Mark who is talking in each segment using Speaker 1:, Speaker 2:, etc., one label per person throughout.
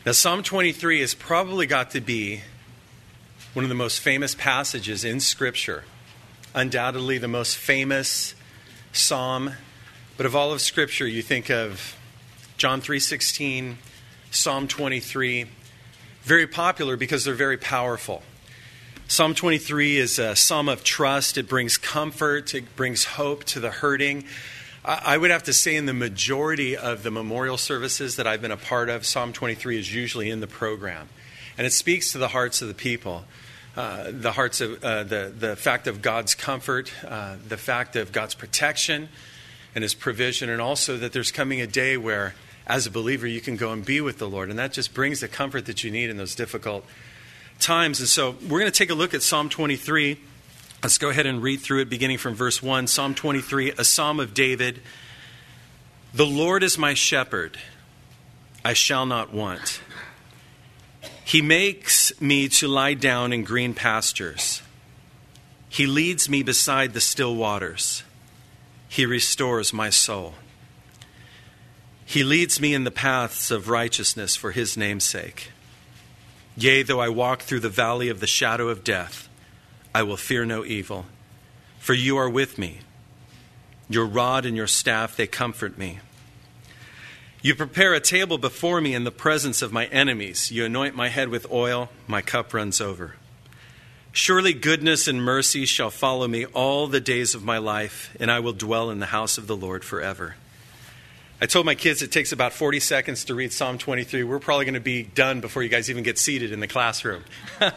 Speaker 1: Now, Psalm 23 has probably got to be one of the most famous passages in Scripture. Undoubtedly the most famous psalm. But of all of Scripture, you think of John 3:16, Psalm 23. Very popular because they're very powerful. Psalm 23 is a psalm of trust. It brings comfort. It brings hope to the hurting. I would have to say in the majority of the memorial services that I've been a part of, Psalm 23 is usually in the program. And it speaks to the hearts of the people. The hearts of the fact of God's comfort, the fact of God's protection and His provision, and also that there's coming a day where, as a believer, you can go and be with the Lord. And that just brings the comfort that you need in those difficult times. And so we're going to take a look at Psalm 23. Let's go ahead and read through it, beginning from verse 1. Psalm 23, a psalm of David. The Lord is my shepherd, I shall not want. He makes me to lie down in green pastures. He leads me beside the still waters. He restores my soul. He leads me in the paths of righteousness for His name's sake. Yea, though I walk through the valley of the shadow of death, I will fear no evil, for you are with me. Your rod and your staff, they comfort me. You prepare a table before me in the presence of my enemies. You anoint my head with oil, my cup runs over. Surely goodness and mercy shall follow me all the days of my life, and I will dwell in the house of the Lord forever. I told my kids it takes about 40 seconds to read Psalm 23. We're probably going to be done before you guys even get seated in the classroom.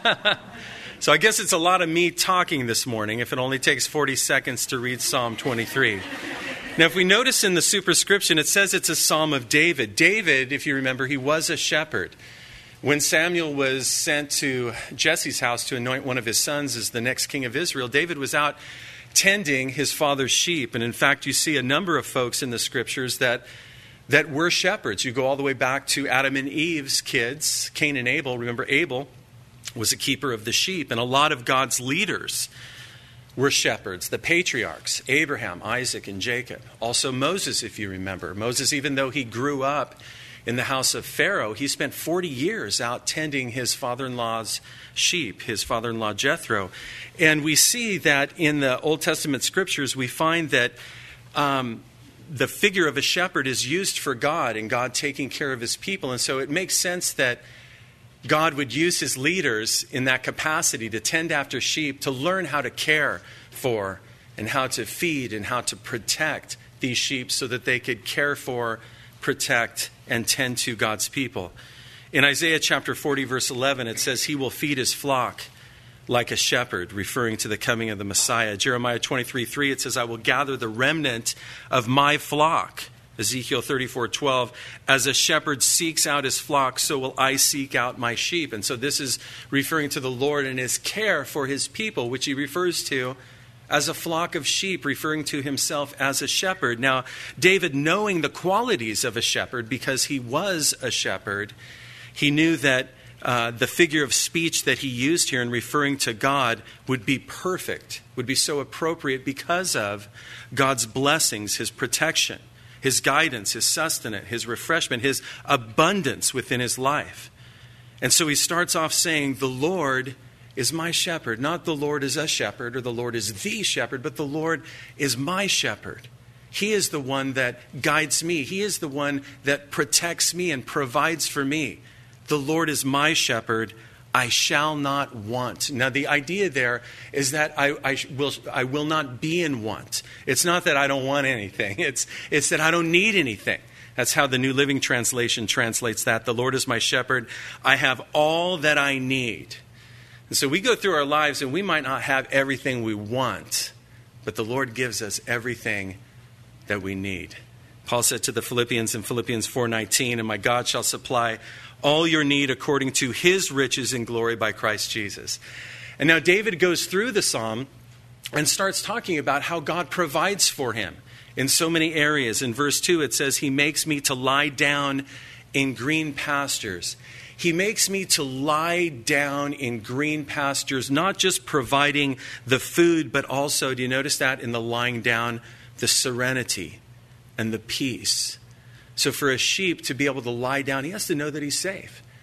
Speaker 1: So I guess it's a lot of me talking this morning if it only takes 40 seconds to read Psalm 23. Now, if we notice in the superscription, it says it's a psalm of David. David, if you remember, he was a shepherd. When Samuel was sent to Jesse's house to anoint one of his sons as the next king of Israel, David was out tending his father's sheep. And in fact, you see a number of folks in the scriptures that were shepherds. You go all the way back to Adam and Eve's kids, Cain and Abel. Remember, Abel was a keeper of the sheep. And a lot of God's leaders were shepherds. The patriarchs, Abraham, Isaac, and Jacob. Also Moses, if you remember. Moses, even though he grew up in the house of Pharaoh, he spent 40 years out tending his father-in-law's sheep, his father-in-law Jethro. And we see that in the Old Testament scriptures, we find that the figure of a shepherd is used for God and God taking care of His people. And so it makes sense that God would use His leaders in that capacity to tend after sheep, to learn how to care for and how to feed and how to protect these sheep so that they could care for, protect, and tend to God's people. In Isaiah chapter 40, verse 11, it says, He will feed His flock like a shepherd, referring to the coming of the Messiah. Jeremiah 23:3, it says, I will gather the remnant of my flock. Ezekiel 34:12, as a shepherd seeks out his flock, so will I seek out my sheep. And so this is referring to the Lord and His care for His people, which He refers to as a flock of sheep, referring to Himself as a shepherd. Now, David, knowing the qualities of a shepherd, because he was a shepherd, he knew that the figure of speech that he used here in referring to God would be perfect, would be so appropriate because of God's blessings, His protection, His guidance, His sustenance, His refreshment, His abundance within his life. And so he starts off saying, the Lord is my shepherd. Not the Lord is a shepherd or the Lord is the shepherd, but the Lord is my shepherd. He is the one that guides me. He is the one that protects me and provides for me. The Lord is my shepherd. I shall not want. Now, the idea there is that I will not be in want. It's not that I don't want anything. It's that I don't need anything. That's how the New Living Translation translates that. The Lord is my shepherd. I have all that I need. And so we go through our lives and we might not have everything we want, but the Lord gives us everything that we need. Paul said to the Philippians in Philippians 4:19, and my God shall supply all your need according to His riches in glory by Christ Jesus. And now David goes through the psalm and starts talking about how God provides for him in so many areas. In verse 2, it says, He makes me to lie down in green pastures. He makes me to lie down in green pastures, not just providing the food, but also, do you notice that in the lying down, the serenity and the peace. So for a sheep to be able to lie down, he has to know that he's safe.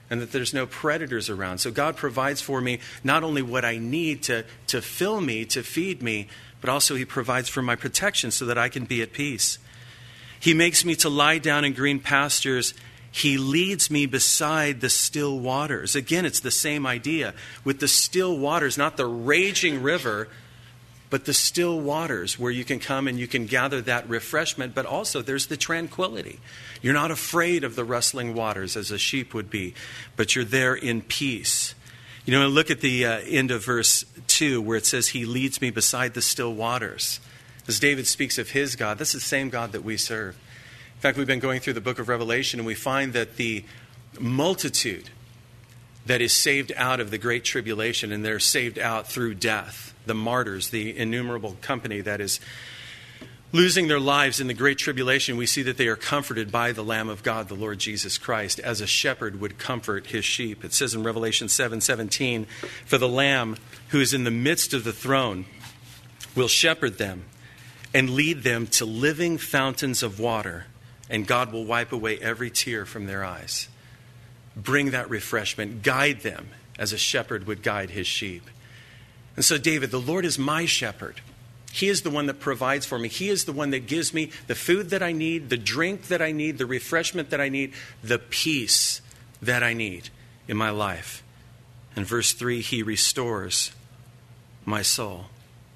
Speaker 1: and that there's no predators around. So God provides for me not only what I need to fill me, to feed me, but also he provides for my protection so that I can be at peace. He makes me to lie down in green pastures. He leads me beside the still waters. Again, it's the same idea with the still waters, not the raging river, but the still waters where you can come and you can gather that refreshment, but also there's the tranquility. You're not afraid of the rustling waters as a sheep would be, but you're there in peace. You know, look at the end of verse 2 where it says, he leads me beside the still waters. As David speaks of his God, this is the same God that we serve. In fact, we've been going through the book of Revelation, and we find that the multitude that is saved out of the great tribulation, and they're saved out through death, the martyrs, the innumerable company that is losing their lives in the great tribulation, we see that they are comforted by the Lamb of God, the Lord Jesus Christ, as a shepherd would comfort his sheep. It says in Revelation 7:17, for the Lamb who is in the midst of the throne will shepherd them and lead them to living fountains of water, and God will wipe away every tear from their eyes. Bring that refreshment, guide them as a shepherd would guide his sheep. And so David, the Lord is my shepherd. He is the one that provides for me. He is the one that gives me the food that I need, the drink that I need, the refreshment that I need, the peace that I need in my life. In verse 3, he restores my soul.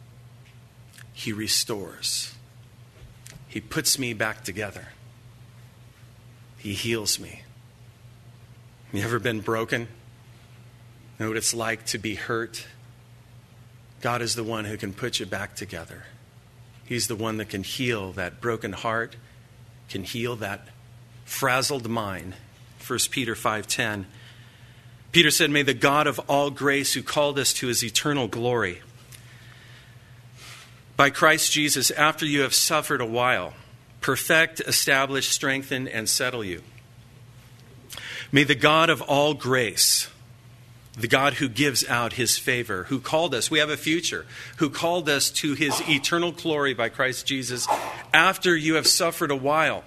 Speaker 1: He restores. He puts me back together. He heals me. You ever been broken? Know what it's like to be hurt? God is the one who can put you back together. He's the one that can heal that broken heart, can heal that frazzled mind. 1 Peter 5:10. Peter said, may the God of all grace who called us to his eternal glory, by Christ Jesus, after you have suffered a while, perfect, establish, strengthen, and settle you. May the God of all grace, the God who gives out his favor, who called us, we have a future, who called us to his eternal glory by Christ Jesus, after you have suffered a while.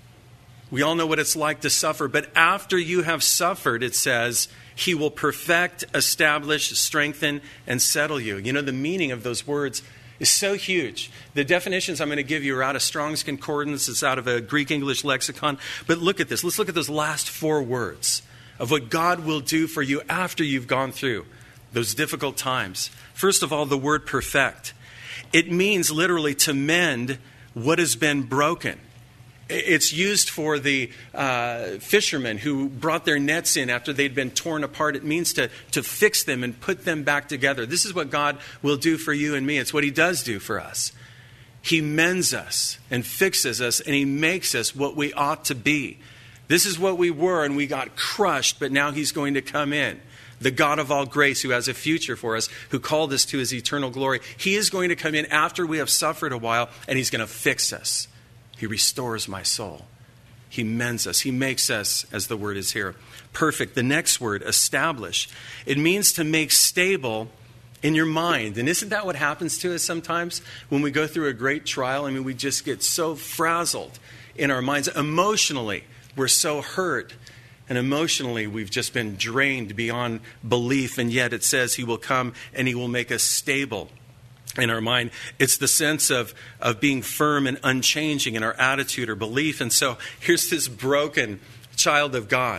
Speaker 1: We all know what it's like to suffer, but after you have suffered, it says, he will perfect, establish, strengthen, and settle you. You know, the meaning of those words is so huge. The definitions I'm going to give you are out of Strong's Concordance. It's out of a Greek-English lexicon. But look at this. Let's look at those last 4 words of what God will do for you after you've gone through those difficult times. First of all, the word perfect. It means literally to mend what has been broken. It's used for the fishermen who brought their nets in after they'd been torn apart. It means to fix them and put them back together. This is what God will do for you and me. It's what he does do for us. He mends us and fixes us, and he makes us what we ought to be. This is what we were, and we got crushed, but now he's going to come in. The God of all grace who has a future for us, who called us to his eternal glory. He is going to come in after we have suffered a while, and he's going to fix us. He restores my soul. He mends us. He makes us, as the word is here, perfect. The next word, establish. It means to make stable in your mind. And isn't that what happens to us sometimes when we go through a great trial? I mean, we just get so frazzled in our minds. Emotionally, we're so hurt. And emotionally, we've just been drained beyond belief. And yet it says he will come and he will make us stable in our mind. It's the sense of being firm and unchanging in our attitude or belief. And so here's this broken child of God,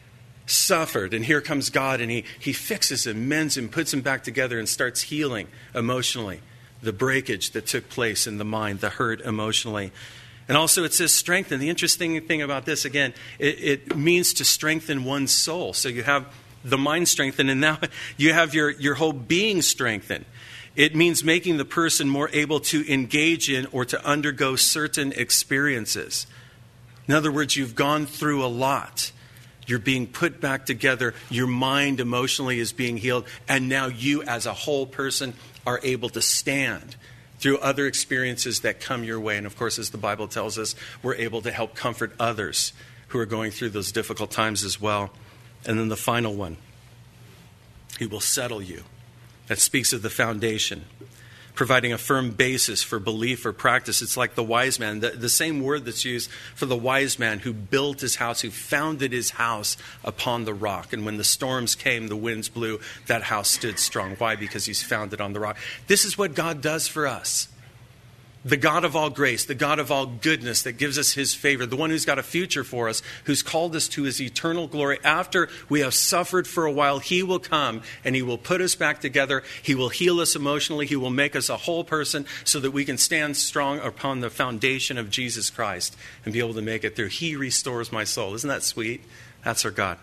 Speaker 1: suffered, and here comes God, and he fixes him, mends him, puts him back together, and starts healing emotionally the breakage that took place in the mind, the hurt emotionally. And also it says strengthen. The interesting thing about this, again, it means to strengthen one's soul. So you have the mind strengthened, and now you have your whole being strengthened. It means making the person more able to engage in or to undergo certain experiences. In other words, you've gone through a lot. You're being put back together. Your mind emotionally is being healed. And now you as a whole person are able to stand through other experiences that come your way. And of course, as the Bible tells us, we're able to help comfort others who are going through those difficult times as well. And then the final one, he will settle you. That speaks of the foundation. providing a firm basis for belief or practice. It's like the wise man, the same word that's used for the wise man who built his house, who founded his house upon the rock. And when the storms came, the winds blew, that house stood strong. Why? Because he's founded on the rock. This is what God does for us. The God of all grace, the God of all goodness that gives us his favor, the one who's got a future for us, who's called us to his eternal glory. After we have suffered for a while, he will come and he will put us back together. He will heal us emotionally. He will make us a whole person so that we can stand strong upon the foundation of Jesus Christ and be able to make it through. He restores my soul. Isn't that sweet? That's our God.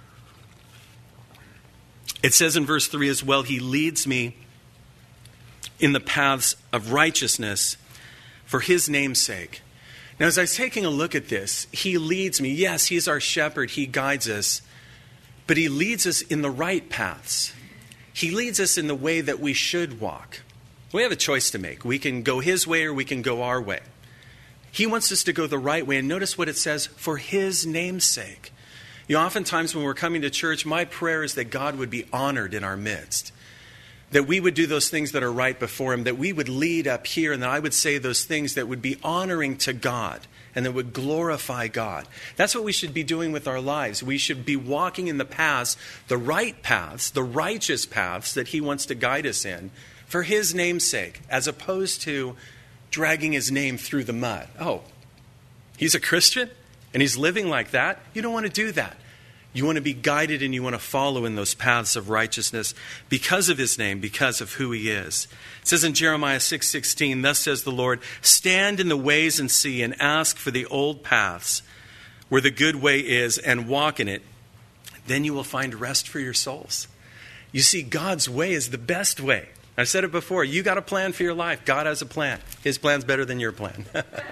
Speaker 1: It says in verse 3 as well, he leads me in the paths of righteousness for his name's sake. Now, as I was taking a look at this, he leads me. Yes, he's our shepherd. He guides us. But he leads us in the right paths. He leads us in the way that we should walk. We have a choice to make. We can go his way or we can go our way. He wants us to go the right way. And notice what it says, for his name's sake. You know, oftentimes when we're coming to church, my prayer is that God would be honored in our midst. That we would do those things that are right before him, that we would lead up here, and that I would say those things that would be honoring to God and that would glorify God. That's what we should be doing with our lives. We should be walking in the paths, the right paths, the righteous paths that he wants to guide us in for his name's sake, as opposed to dragging his name through the mud. Oh, he's a Christian and he's living like that? You don't want to do that. You want to be guided and you want to follow in those paths of righteousness because of his name, because of who he is. It says in Jeremiah 6:16, thus says the Lord, stand in the ways and see and ask for the old paths where the good way is and walk in it. Then you will find rest for your souls. You see, God's way is the best way. I've said it before. You got a plan for your life. God has a plan. His plan's better than your plan.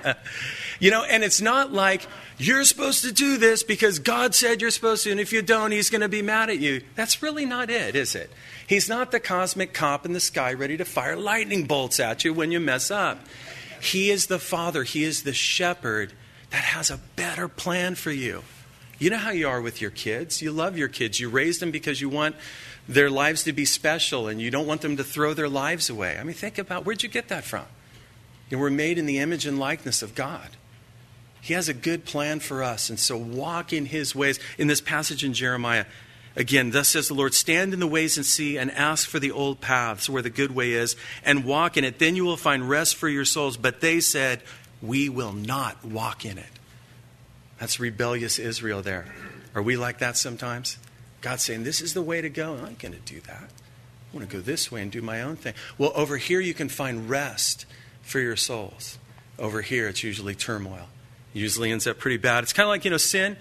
Speaker 1: You know, and it's not like you're supposed to do this because God said you're supposed to, and if you don't, he's going to be mad at you. That's really not it, is it? He's not the cosmic cop in the sky ready to fire lightning bolts at you when you mess up. He is the Father. He is the shepherd that has a better plan for you. You know how you are with your kids. You love your kids. You raise them because you want their lives to be special and you don't want them to throw their lives away. I mean, think about, where'd you get that from? And we're made in the image and likeness of God. He has a good plan for us. And so walk in his ways. In this passage in Jeremiah, again, thus says the Lord, stand in the ways and see and ask for the old paths where the good way is and walk in it. Then you will find rest for your souls. But they said, we will not walk in it. That's rebellious Israel there. Are we like that sometimes? God's saying, this is the way to go. I'm not going to do that. I want to go this way and do my own thing. Well, over here you can find rest for your souls. Over here it's usually turmoil. Usually ends up pretty bad. It's kind of like, you know, sin.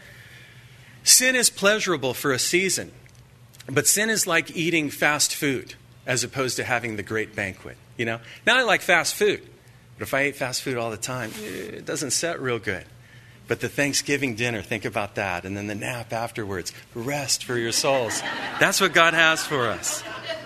Speaker 1: Sin is pleasurable for a season. But sin is like eating fast food as opposed to having the great banquet. You know? Now I like fast food. But if I ate fast food all the time, it doesn't set real good. But the Thanksgiving dinner, think about that. And then the nap afterwards. Rest for your souls. That's what God has for us.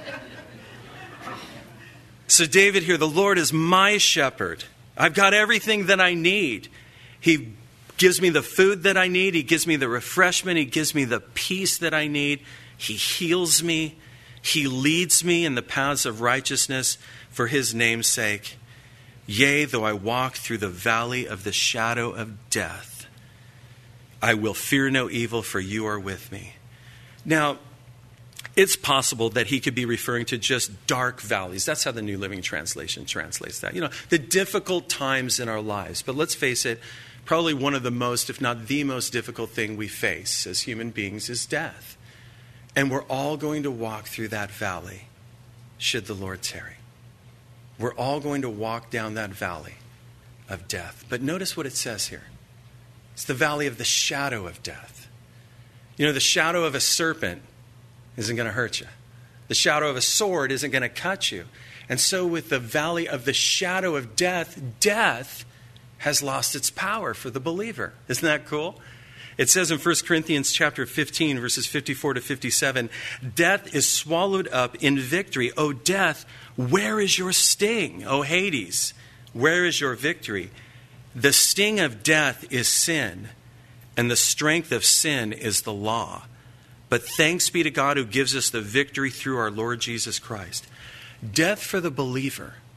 Speaker 1: So David here, the Lord is my shepherd. I've got everything that I need. He gives me the food that I need. He gives me the refreshment. He gives me the peace that I need. He heals me. He leads me in the paths of righteousness for his name's sake. Yea, though I walk through the valley of the shadow of death, I will fear no evil, for you are with me. Now, it's possible that he could be referring to just dark valleys. That's how the New Living Translation translates that. You know, the difficult times in our lives. But let's face it, probably one of the most, if not the most difficult thing we face as human beings is death. And we're all going to walk through that valley, should the Lord tarry. We're all going to walk down that valley of death. But notice what it says here. It's the valley of the shadow of death. You know, the shadow of a serpent isn't going to hurt you. The shadow of a sword isn't going to cut you. And so with the valley of the shadow of death, death has lost its power for the believer. Isn't that cool? It says in 1 Corinthians chapter 15, verses 54 to 57, death is swallowed up in victory. O death, where is your sting? O Hades, where is your victory? The sting of death is sin, and the strength of sin is the law. But thanks be to God who gives us the victory through our Lord Jesus Christ. Death for the believer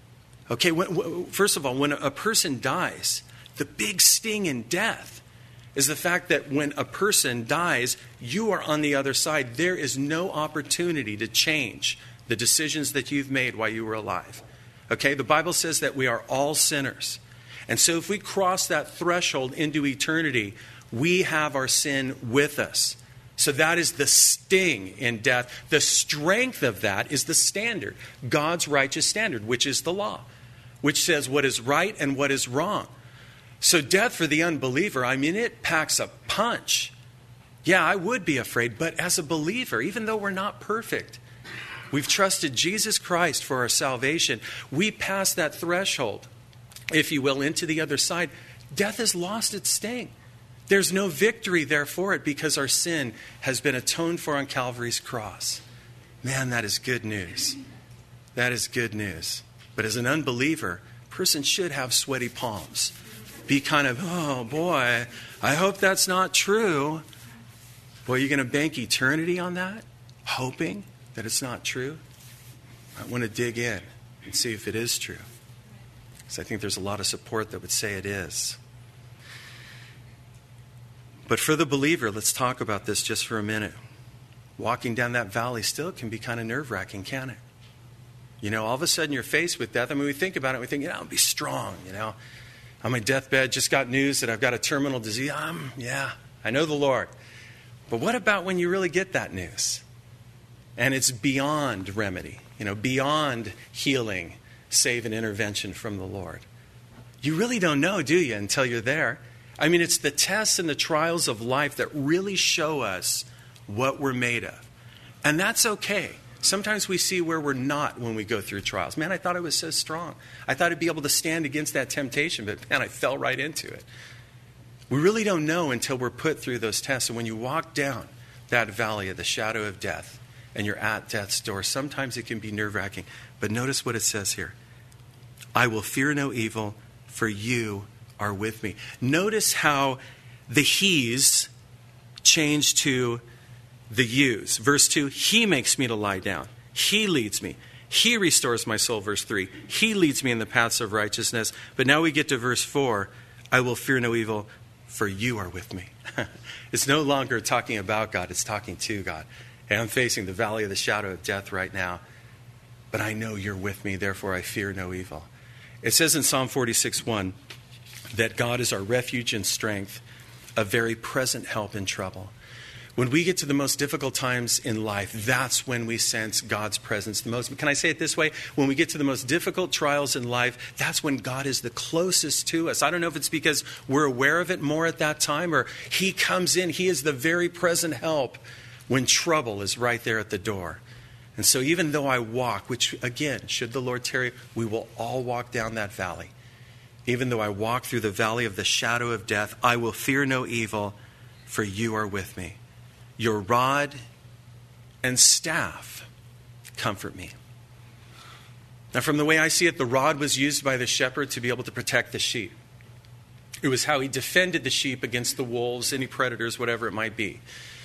Speaker 1: Okay, first of all, when a person dies, the big sting in death is the fact that when a person dies, you are on the other side. There is no opportunity to change the decisions that you've made while you were alive. Okay, the Bible says that we are all sinners. And so if we cross that threshold into eternity, we have our sin with us. So that is the sting in death. The strength of that is the standard, God's righteous standard, which is the law, which says what is right and what is wrong. So death for the unbeliever, it packs a punch. Yeah, I would be afraid, but as a believer, even though we're not perfect, we've trusted Jesus Christ for our salvation, we pass that threshold, if you will, into the other side. Death has lost its sting. There's no victory there for it because our sin has been atoned for on Calvary's cross. Man, that is good news. That is good news. But as an unbeliever, a person should have sweaty palms. Be kind of, oh boy, I hope that's not true. Boy, you're going to bank eternity on that? Hoping that it's not true? I want to dig in and see if it is true. Because I think there's a lot of support that would say it is. But for the believer, let's talk about this just for a minute. Walking down that valley still can be kind of nerve-wracking, can't it? All of a sudden you're faced with death. We think about it, we think, I'll be strong, On my deathbed, just got news that I've got a terminal disease. I know the Lord. But what about when you really get that news? And it's beyond remedy, beyond healing, save an intervention from the Lord. You really don't know, do you, until you're there? It's the tests and the trials of life that really show us what we're made of. And that's okay. Sometimes we see where we're not when we go through trials. Man, I thought I was so strong. I thought I'd be able to stand against that temptation, but man, I fell right into it. We really don't know until we're put through those tests. And when you walk down that valley of the shadow of death and you're at death's door, sometimes it can be nerve-wracking. But notice what it says here. I will fear no evil, for you are with me. Notice how the he's changed to the you's. Verse 2, he makes me to lie down. He leads me. He restores my soul. Verse 3, he leads me in the paths of righteousness. But now we get to verse 4, I will fear no evil, for you are with me. It's no longer talking about God, it's talking to God. And I'm facing the valley of the shadow of death right now. But I know you're with me, therefore I fear no evil. It says in Psalm 46:1 that God is our refuge and strength, a very present help in trouble. When we get to the most difficult times in life, that's when we sense God's presence the most. Can I say it this way? When we get to the most difficult trials in life, that's when God is the closest to us. I don't know if it's because we're aware of it more at that time, or he comes in. He is the very present help when trouble is right there at the door. And so even though I walk, which again, should the Lord tarry, we will all walk down that valley. Even though I walk through the valley of the shadow of death, I will fear no evil, for you are with me. Your rod and staff comfort me. Now, from the way I see it, the rod was used by the shepherd to be able to protect the sheep. It was how he defended the sheep against the wolves, any predators, whatever it might be.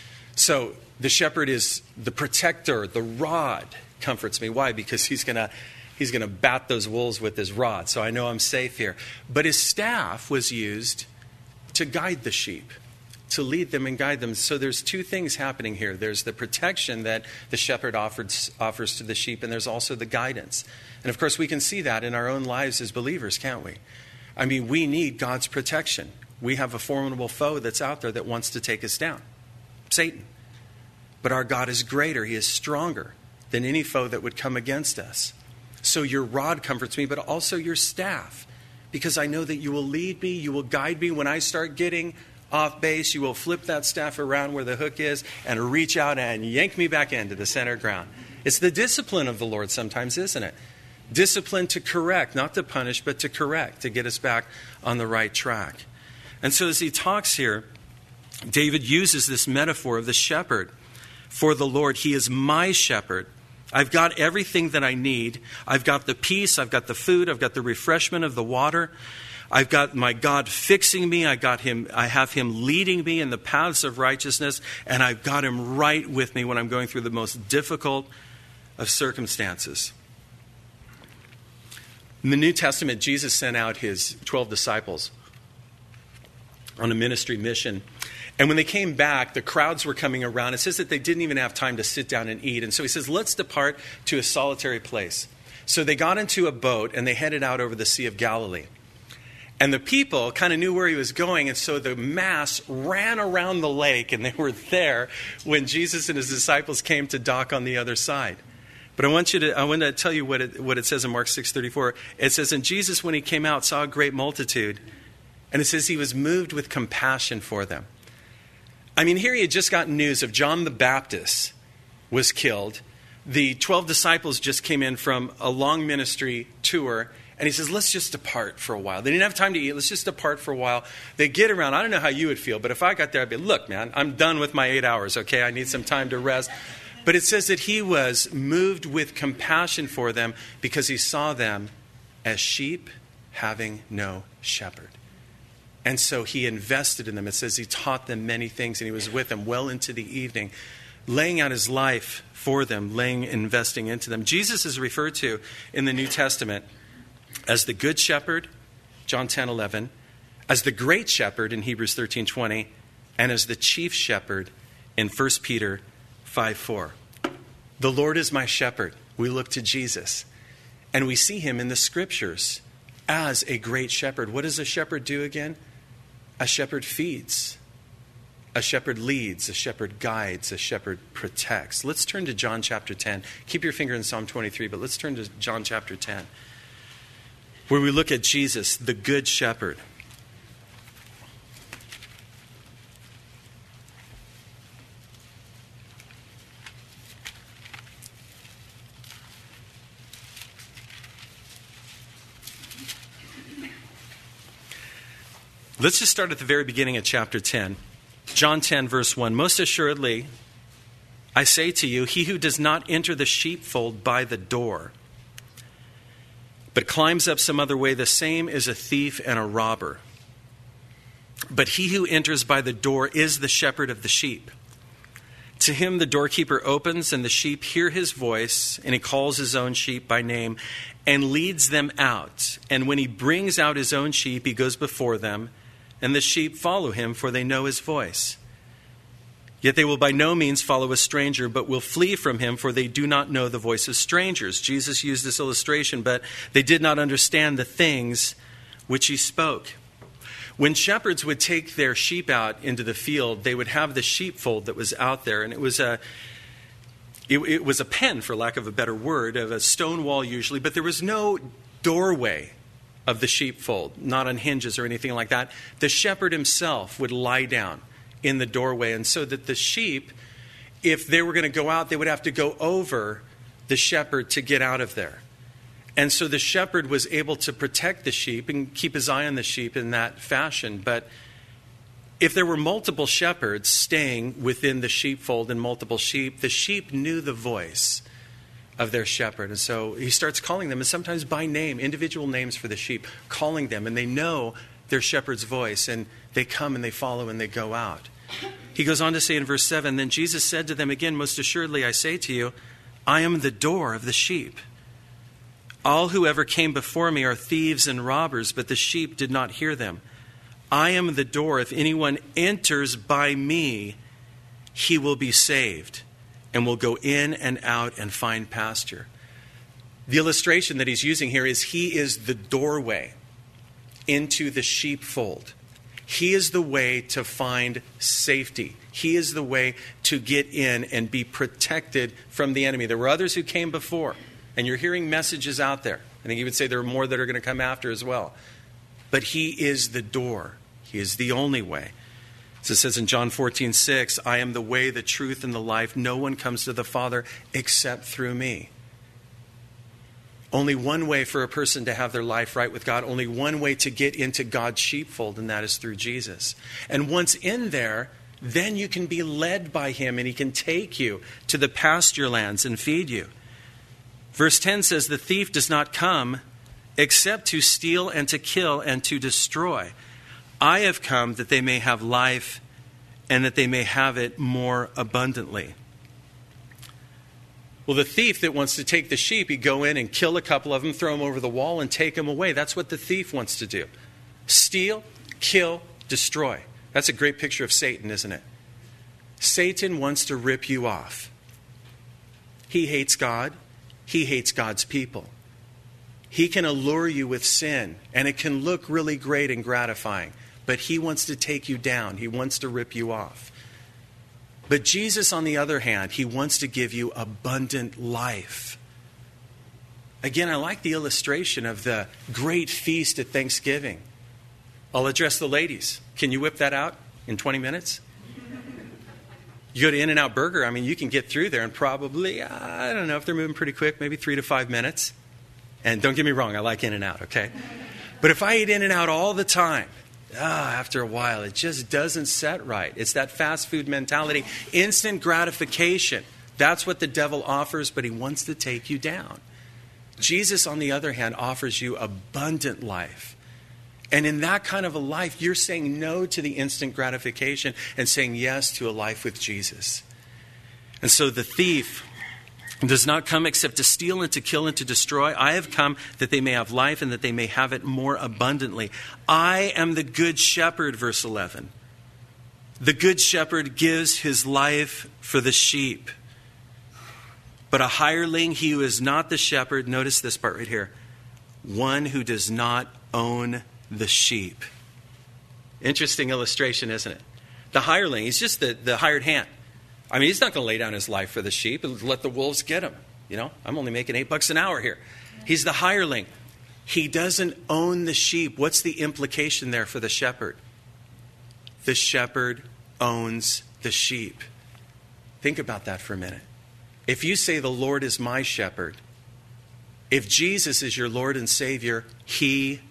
Speaker 1: So the shepherd is the protector. The rod comforts me. Why? Because he's going to bat those wolves with his rod. So I know I'm safe here. But his staff was used to guide the sheep, to lead them and guide them. So there's two things happening here. There's the protection that the shepherd offers to the sheep, and there's also the guidance. And of course, we can see that in our own lives as believers, can't we? We need God's protection. We have a formidable foe that's out there that wants to take us down, Satan. But our God is greater. He is stronger than any foe that would come against us. So your rod comforts me, but also your staff, because I know that you will lead me, you will guide me. When I start getting off base, you will flip that staff around where the hook is and reach out and yank me back into the center ground. It's the discipline of the Lord sometimes, isn't it? Discipline to correct, not to punish, but to correct, to get us back on the right track. And so as he talks here, David uses this metaphor of the shepherd. For the Lord, he is my shepherd. I've got everything that I need. I've got the peace, I've got the food, I've got the refreshment of the water. I've got my God fixing me. I have him leading me in the paths of righteousness, and I've got him right with me when I'm going through the most difficult of circumstances. In the New Testament, Jesus sent out his 12 disciples on a ministry mission. And when they came back, the crowds were coming around. It says that they didn't even have time to sit down and eat. And so he says, let's depart to a solitary place. So they got into a boat and they headed out over the Sea of Galilee. And the people kind of knew where he was going. And so the mass ran around the lake and they were there when Jesus and his disciples came to dock on the other side. But I want to tell you what it says in Mark 6:34. It says, and Jesus, when he came out, saw a great multitude. And it says he was moved with compassion for them. I mean, here he had just gotten news of John the Baptist was killed. The 12 disciples just came in from a long ministry tour. And he says, let's just depart for a while. They didn't have time to eat. Let's just depart for a while. They get around. I don't know how you would feel, but if I got there, I'd be, look, man, I'm done with my 8 hours, okay? I need some time to rest. But it says that he was moved with compassion for them because he saw them as sheep having no shepherd. And so he invested in them. It says he taught them many things, and he was with them well into the evening, laying out his life for them, investing into them. Jesus is referred to in the New Testament as the good shepherd, John 10:11, as the great shepherd in Hebrews 13:20, and as the chief shepherd in 1 Peter 5:4. The Lord is my shepherd. We look to Jesus, and we see him in the scriptures as a great shepherd. What does a shepherd do again? A shepherd feeds. A shepherd leads. A shepherd guides. A shepherd protects. Let's turn to John chapter 10. Keep your finger in Psalm 23, but let's turn to John chapter 10, where we look at Jesus, the good shepherd. Let's just start at the very beginning of chapter 10. John 10, verse 1. Most assuredly, I say to you, he who does not enter the sheepfold by the door, but climbs up some other way, the same is a thief and a robber. But he who enters by the door is the shepherd of the sheep. To him the doorkeeper opens, and the sheep hear his voice, and he calls his own sheep by name and leads them out. And when he brings out his own sheep, he goes before them, and the sheep follow him, for they know his voice. Yet they will by no means follow a stranger, but will flee from him, for they do not know the voice of strangers. Jesus used this illustration, but they did not understand the things which he spoke. When shepherds would take their sheep out into the field, they would have the sheepfold that was out there, and it was a pen, for lack of a better word, of a stone wall usually, but there was no doorway of the sheepfold, not on hinges or anything like that. The shepherd himself would lie down in the doorway, and so that the sheep, if they were going to go out, they would have to go over the shepherd to get out of there. And so the shepherd was able to protect the sheep and keep his eye on the sheep in that fashion. But if there were multiple shepherds staying within the sheepfold and multiple sheep, the sheep knew the voice of their shepherd. And so he starts calling them, and sometimes by name, individual names for the sheep, calling them, and they know their shepherd's voice, and they come and they follow and they go out. He goes on to say in verse 7, then Jesus said to them again, most assuredly I say to you, I am the door of the sheep. All who ever came before me are thieves and robbers, but the sheep did not hear them. I am the door. If anyone enters by me, he will be saved and will go in and out and find pasture. The illustration that he's using here is he is the doorway into the sheepfold. He is the way to find safety. He is the way to get in and be protected from the enemy. There were others who came before, and you're hearing messages out there. I think you would say there are more that are going to come after as well. But he is the door. He is the only way. So it says in John 14:6, I am the way, the truth, and the life. No one comes to the Father except through me. Only one way for a person to have their life right with God. Only one way to get into God's sheepfold, and that is through Jesus. And once in there, then you can be led by him, and he can take you to the pasture lands and feed you. Verse 10 says, the thief does not come except to steal and to kill and to destroy. I have come that they may have life and that they may have it more abundantly. Well, the thief that wants to take the sheep, he'd go in and kill a couple of them, throw them over the wall, and take them away. That's what the thief wants to do. Steal, kill, destroy. That's a great picture of Satan, isn't it? Satan wants to rip you off. He hates God. He hates God's people. He can allure you with sin, and it can look really great and gratifying, but he wants to take you down. He wants to rip you off. But Jesus, on the other hand, he wants to give you abundant life. Again, I like the illustration of the great feast at Thanksgiving. I'll address the ladies. Can you whip that out in 20 minutes? You go to In-N-Out Burger, I mean, you can get through there in probably, I don't know if they're moving pretty quick, maybe 3 to 5 minutes. And don't get me wrong, I like In-N-Out, okay? But if I eat In-N-Out all the time, after a while, it just doesn't set right. It's that fast food mentality, instant gratification. That's what the devil offers, but he wants to take you down. Jesus, on the other hand, offers you abundant life. And in that kind of a life, you're saying no to the instant gratification and saying yes to a life with Jesus. And so the thief does not come except to steal and to kill and to destroy. I have come that they may have life and that they may have it more abundantly. I am the good shepherd, verse 11. The good shepherd gives his life for the sheep. But a hireling, he who is not the shepherd, notice this part right here, one who does not own the sheep. Interesting illustration, isn't it? The hireling, he's just the hired hand. I mean, he's not going to lay down his life for the sheep and let the wolves get him. You know, I'm only making $8 an hour here. He's the hireling. He doesn't own the sheep. What's the implication there for the shepherd? The shepherd owns the sheep. Think about that for a minute. If you say the Lord is my shepherd, if Jesus is your Lord and Savior, he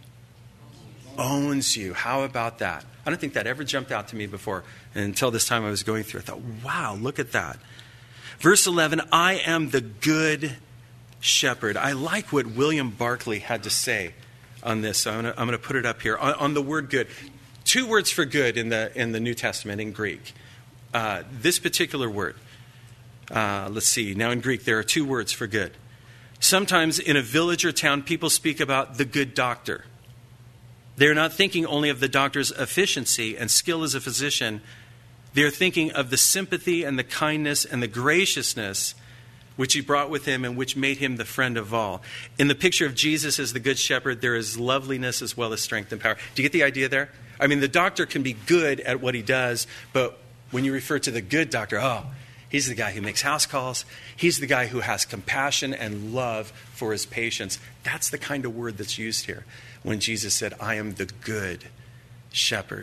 Speaker 1: owns you. How about that? I don't think that ever jumped out to me before. And until this time I was going through, I thought, wow, look at that. Verse 11, I am the good shepherd. I like what William Barclay had to say on this. So I'm going to put it up here. On the word good. 2 words for good in the New Testament in Greek. This particular word. Let's see. Now in Greek, there are 2 words for good. Sometimes in a village or town, people speak about the good doctor. They're not thinking only of the doctor's efficiency and skill as a physician. They're thinking of the sympathy and the kindness and the graciousness which he brought with him and which made him the friend of all. In the picture of Jesus as the good shepherd, there is loveliness as well as strength and power. Do you get the idea there? I mean, the doctor can be good at what he does, but when you refer to the good doctor, he's the guy who makes house calls. He's the guy who has compassion and love for his patients. That's the kind of word that's used here when Jesus said, I am the good shepherd.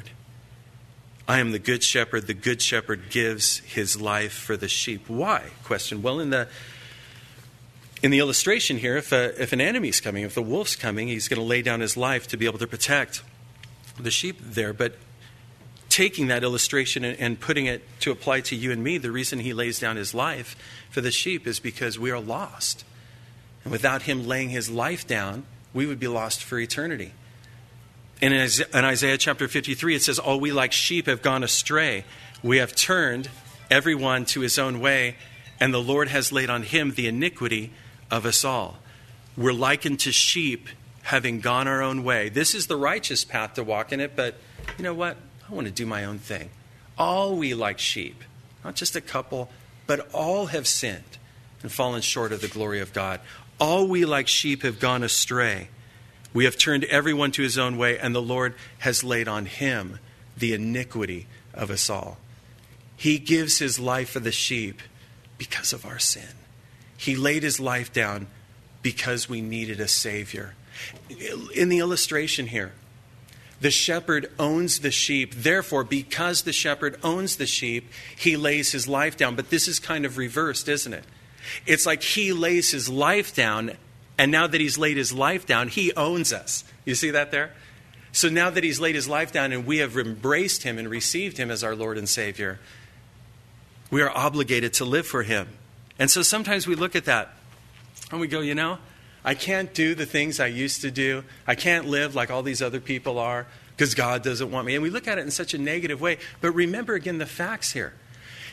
Speaker 1: I am the good shepherd. The good shepherd gives his life for the sheep. Why? Question. Well, in the illustration here, if an enemy's coming, if the wolf's coming, he's going to lay down his life to be able to protect the sheep there. But taking that illustration and putting it to apply to you and me, the reason he lays down his life for the sheep is because we are lost. And without him laying his life down, we would be lost for eternity. And in Isaiah chapter 53, it says, all we like sheep have gone astray. We have turned everyone to his own way, and the Lord has laid on him the iniquity of us all. We're likened to sheep having gone our own way. This is the righteous path to walk in it, but you know what? I want to do my own thing. All we like sheep, not just a couple, but all have sinned and fallen short of the glory of God. All we like sheep have gone astray. We have turned everyone to his own way, and the Lord has laid on him the iniquity of us all. He gives his life for the sheep because of our sin. He laid his life down because we needed a Savior. In the illustration here, the shepherd owns the sheep. Therefore, because the shepherd owns the sheep, he lays his life down. But this is kind of reversed, isn't it? It's like he lays his life down, and now that he's laid his life down, he owns us. You see that there? So now that he's laid his life down and we have embraced him and received him as our Lord and Savior, we are obligated to live for him. And so sometimes we look at that and we go, I can't do the things I used to do. I can't live like all these other people are because God doesn't want me. And we look at it in such a negative way. But remember again the facts here.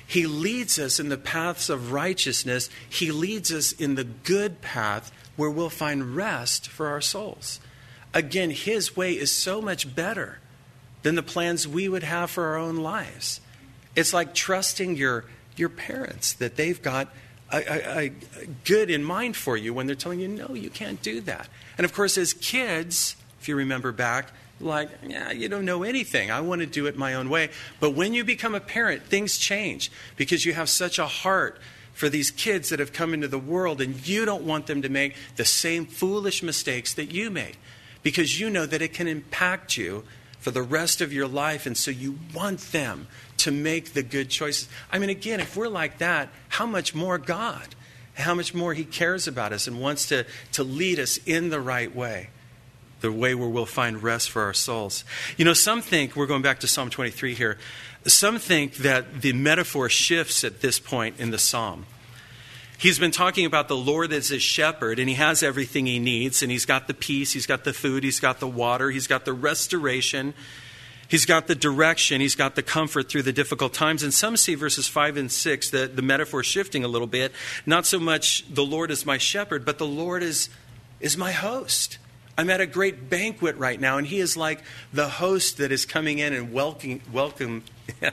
Speaker 1: He leads us in the paths of righteousness. He leads us in the good path where we'll find rest for our souls. Again, his way is so much better than the plans we would have for our own lives. It's like trusting your parents that they've got a good in mind for you when they're telling you, no, you can't do that. And of course, as kids, if you remember back, like, yeah, you don't know anything. I want to do it my own way. But when you become a parent, things change because you have such a heart for these kids that have come into the world, and you don't want them to make the same foolish mistakes that you made because you know that it can impact you for the rest of your life, and so you want them to make the good choices. I mean, again, if we're like that, how much more God, how much more he cares about us and wants to lead us in the right way, the way where we'll find rest for our souls. You know, some think, we're going back to Psalm 23 here, some think that the metaphor shifts at this point in the psalm. He's been talking about the Lord as his shepherd, and he has everything he needs, and he's got the peace, he's got the food, he's got the water, he's got the restoration, he's got the direction, he's got the comfort through the difficult times. And some see verses 5 and 6, the metaphor shifting a little bit. Not so much the Lord is my shepherd, but the Lord is my host. I'm at a great banquet right now, and he is like the host that is coming in and welcoming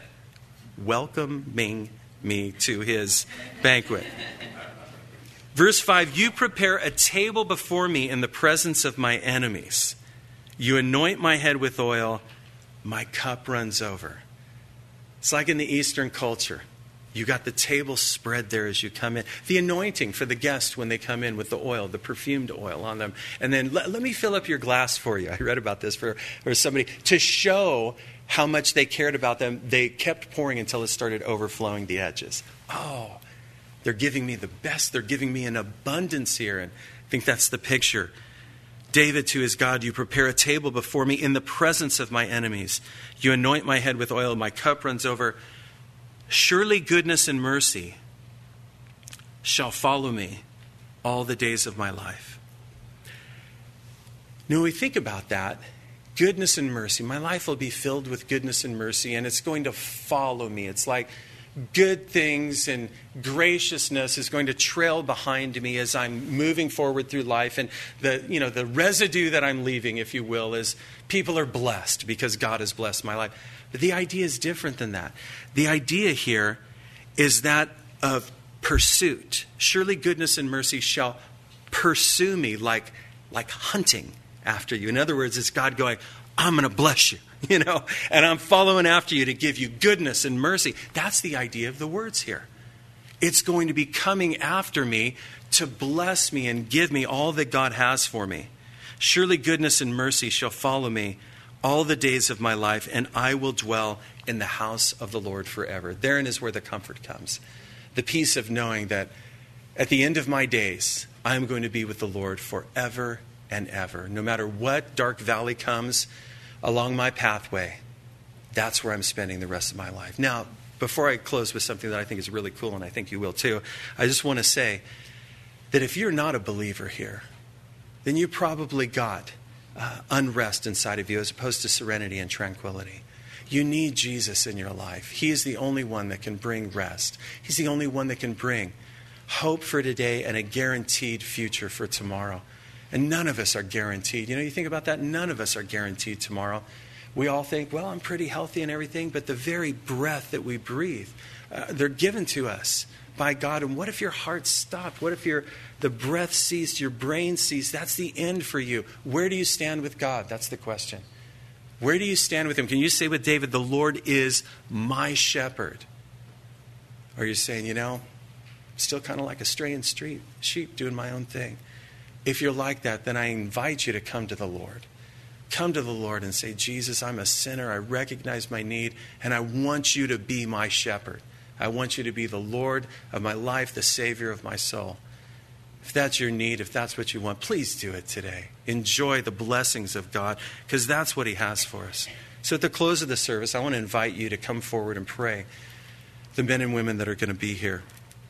Speaker 1: me to his banquet. Verse 5, you prepare a table before me in the presence of my enemies. You anoint my head with oil, my cup runs over. It's like in the Eastern culture. You got the table spread there as you come in. The anointing for the guests when they come in with the oil, the perfumed oil on them. And then let me fill up your glass for you. I read about this for somebody. To show how much they cared about them, they kept pouring until it started overflowing the edges. Oh, they're giving me the best. They're giving me an abundance here. And I think that's the picture. David to his God, you prepare a table before me in the presence of my enemies. You anoint my head with oil. My cup runs over. Surely goodness and mercy shall follow me all the days of my life. Now, when we think about that, goodness and mercy, my life will be filled with goodness and mercy, and it's going to follow me. It's like good things and graciousness is going to trail behind me as I'm moving forward through life. And the residue that I'm leaving, if you will, is people are blessed because God has blessed my life. But the idea is different than that. The idea here is that of pursuit. Surely goodness and mercy shall pursue me like hunting after you. In other words, it's God going, I'm going to bless you, and I'm following after you to give you goodness and mercy. That's the idea of the words here. It's going to be coming after me to bless me and give me all that God has for me. Surely goodness and mercy shall follow me all the days of my life, and I will dwell in the house of the Lord forever. Therein is where the comfort comes. The peace of knowing that at the end of my days, I am going to be with the Lord forever and ever. No matter what dark valley comes along my pathway, that's where I'm spending the rest of my life. Now, before I close with something that I think is really cool, and I think you will too, I just want to say that if you're not a believer here, then you probably got unrest inside of you as opposed to serenity and tranquility. You need Jesus in your life. He is the only one that can bring rest. He's the only one that can bring hope for today and a guaranteed future for tomorrow. And none of us are guaranteed. You think about that? None of us are guaranteed tomorrow. We all think, well, I'm pretty healthy and everything, but the very breath that we breathe, they're given to us by God. And what if your heart stopped? What if the breath ceased, your brain ceased? That's the end for you. Where do you stand with God? That's the question. Where do you stand with him? Can you say with David, the Lord is my shepherd? Or are you saying, still kind of like a straying sheep doing my own thing? If you're like that, then I invite you to come to the Lord. Come to the Lord and say, Jesus, I'm a sinner. I recognize my need, and I want you to be my shepherd. I want you to be the Lord of my life, the Savior of my soul. If that's your need, if that's what you want, please do it today. Enjoy the blessings of God, because that's what he has for us. So at the close of the service, I want to invite you to come forward and pray. The men and women that are going to be here.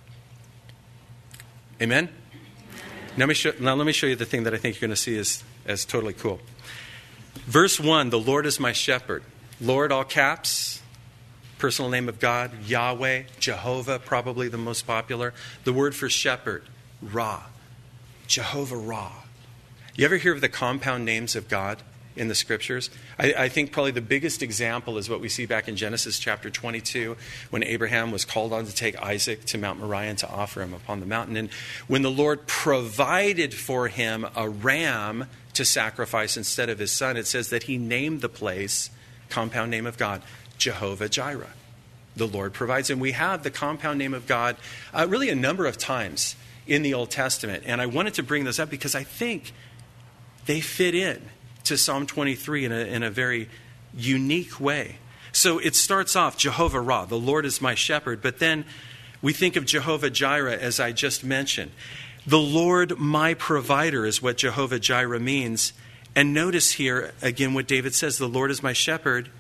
Speaker 1: Amen? Now let me show you the thing that I think you're going to see as totally cool. Verse 1, the Lord is my shepherd. Lord, all caps. personal name of God, Yahweh, Jehovah, probably the most popular. The word for shepherd, Ra, Jehovah Ra. You ever hear of the compound names of God in the scriptures? I think probably the biggest example is what we see back in Genesis chapter 22, when Abraham was called on to take Isaac to Mount Moriah and to offer him upon the mountain. And when the Lord provided for him a ram to sacrifice instead of his son, it says that he named the place, compound name of God, Jehovah Jireh. The Lord provides. And we have the compound name of God really a number of times in the Old Testament. And I wanted to bring those up because I think they fit in to Psalm 23 in a very unique way. So it starts off, Jehovah Ra, the Lord is my shepherd. But then we think of Jehovah Jireh, as I just mentioned. The Lord my provider is what Jehovah Jireh means. And notice here, again, what David says, the Lord is my shepherd,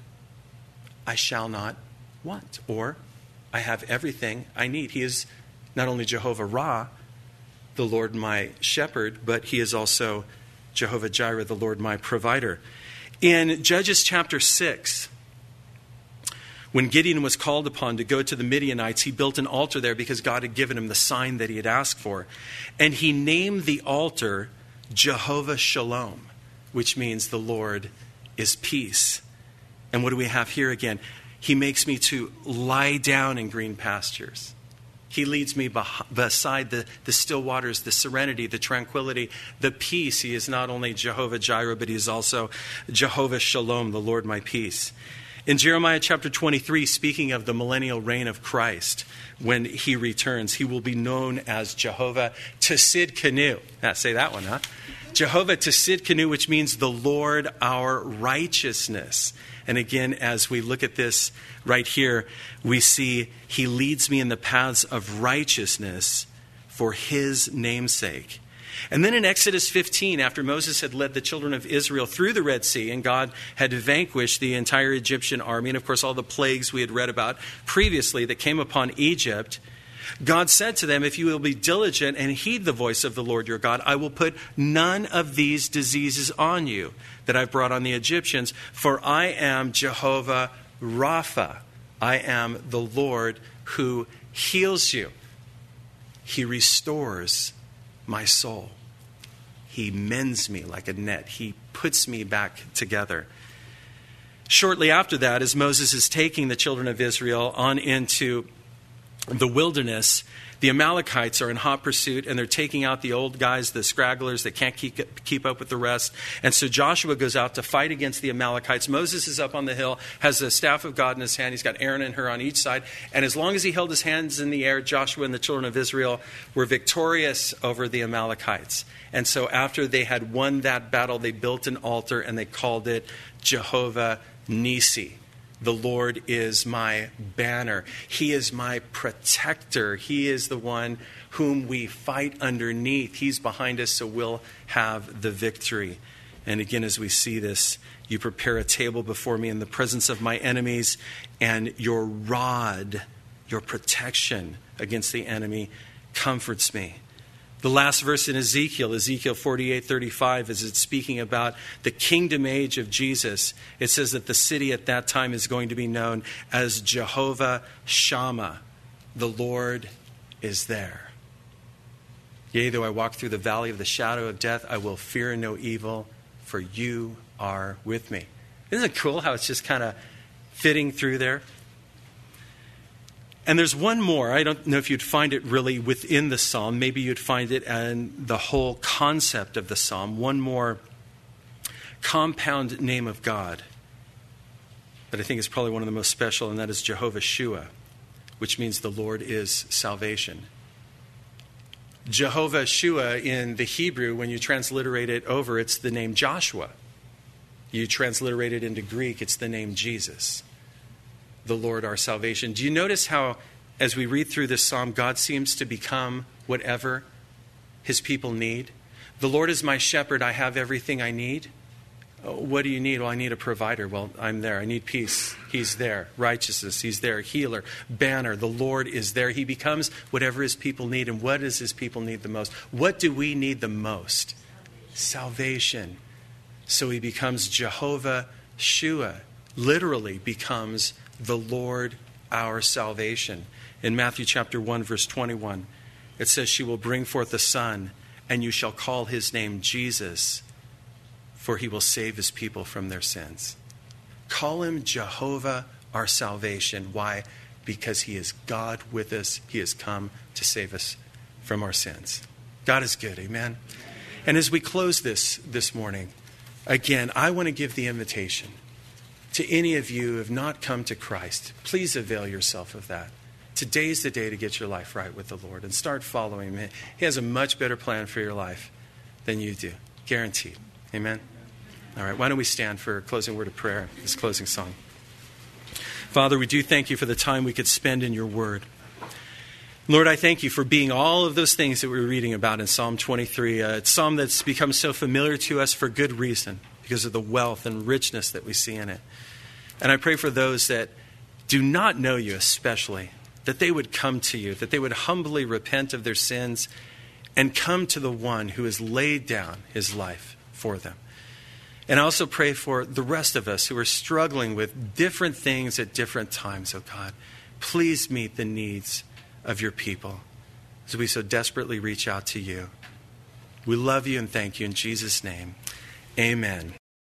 Speaker 1: I shall not want, or I have everything I need. He is not only Jehovah Ra, the Lord my shepherd, but he is also Jehovah Jireh, the Lord my provider. In Judges chapter 6, when Gideon was called upon to go to the Midianites, he built an altar there because God had given him the sign that he had asked for. And he named the altar Jehovah Shalom, which means the Lord is peace. And what do we have here again? He makes me to lie down in green pastures. He leads me beside the still waters, the serenity, the tranquility, the peace. He is not only Jehovah Jireh, but he is also Jehovah Shalom, the Lord my peace. In Jeremiah chapter 23, speaking of the millennial reign of Christ, when he returns, he will be known as Jehovah Tsidkenu. Say that one, huh? Jehovah Tsidkenu, which means the Lord our righteousness. And again, as we look at this right here, we see he leads me in the paths of righteousness for his namesake. And then in Exodus 15, after Moses had led the children of Israel through the Red Sea and God had vanquished the entire Egyptian army, and of course all the plagues we had read about previously that came upon Egypt, God said to them, if you will be diligent and heed the voice of the Lord your God, I will put none of these diseases on you that I've brought on the Egyptians, for I am Jehovah Rapha. I am the Lord who heals you. He restores my soul. He mends me like a net. He puts me back together. Shortly after that, as Moses is taking the children of Israel on into the wilderness, the Amalekites are in hot pursuit, and they're taking out the old guys, the scragglers that can't keep up with the rest. And so Joshua goes out to fight against the Amalekites. Moses is up on the hill, has the staff of God in his hand. He's got Aaron and Hur on each side. And as long as he held his hands in the air, Joshua and the children of Israel were victorious over the Amalekites. And so after they had won that battle, they built an altar and they called it Jehovah Nisi. The Lord is my banner. He is my protector. He is the one whom we fight underneath. He's behind us, so we'll have the victory. And again, as we see this, you prepare a table before me in the presence of my enemies, and your rod, your protection against the enemy, comforts me. The last verse in Ezekiel 48:35, as it's speaking about the kingdom age of Jesus, it says that the city at that time is going to be known as Jehovah Shammah. The Lord is there. Yea, though I walk through the valley of the shadow of death, I will fear no evil, for you are with me. Isn't it cool how it's just kind of fitting through there? And there's one more. I don't know if you'd find it really within the psalm. Maybe you'd find it in the whole concept of the psalm. One more compound name of God that I think is probably one of the most special, and that is Jehovah Shua, which means the Lord is salvation. Jehovah Shua in the Hebrew, when you transliterate it over, it's the name Joshua. You transliterate it into Greek, it's the name Jesus. The Lord our salvation. Do you notice how, as we read through this psalm, God seems to become whatever his people need? The Lord is my shepherd. I have everything I need. What do you need? Well, I need a provider. Well, I'm there. I need peace. He's there. Righteousness. He's there. Healer. Banner. The Lord is there. He becomes whatever his people need. And what does his people need the most? What do we need the most? Salvation. So he becomes Jehovah Shua. Literally becomes the Lord our salvation. In Matthew chapter 1, verse 21, it says, she will bring forth a son, and you shall call his name Jesus, for he will save his people from their sins. Call him Jehovah, our salvation. Why? Because he is God with us. He has come to save us from our sins. God is good, amen? And as we close this morning, again, I want to give the invitation to any of you who have not come to Christ. Please avail yourself of that. Today's the day to get your life right with the Lord and start following him. He has a much better plan for your life than you do. Guaranteed. Amen? All right, why don't we stand for a closing word of prayer, this closing song. Father, we do thank you for the time we could spend in your word. Lord, I thank you for being all of those things that we were reading about in Psalm 23. A psalm that's become so familiar to us for good reason, because of the wealth and richness that we see in it. And I pray for those that do not know you especially, that they would come to you, that they would humbly repent of their sins and come to the one who has laid down his life for them. And I also pray for the rest of us who are struggling with different things at different times, oh God. Please meet the needs of your people as we so desperately reach out to you. We love you and thank you in Jesus' name. Amen.